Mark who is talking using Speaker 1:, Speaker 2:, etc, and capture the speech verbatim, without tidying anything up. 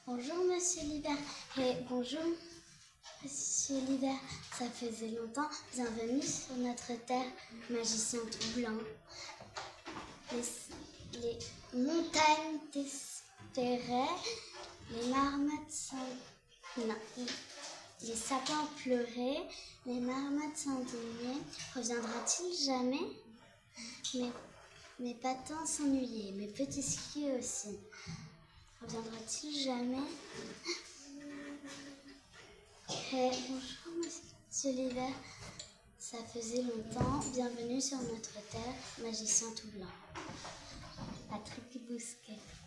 Speaker 1: Bonjour Monsieur l'hiver et bonjour Monsieur l'hiver. Ça faisait longtemps, bienvenue sur notre terre, magicien tout blanc. Les, les montagnes t'espéraient, les marmottes s'en... Non, les sapins pleuraient, les marmottes s'indignaient. Reviendra-t-il jamais? Mes, mes patins s'ennuyaient, mes petits skis aussi. Reviendra-t-il jamais? Eh, bonjour Monsieur l'hiver, ça faisait longtemps, bienvenue sur notre terre, magicien tout blanc. Patrick Bousquet.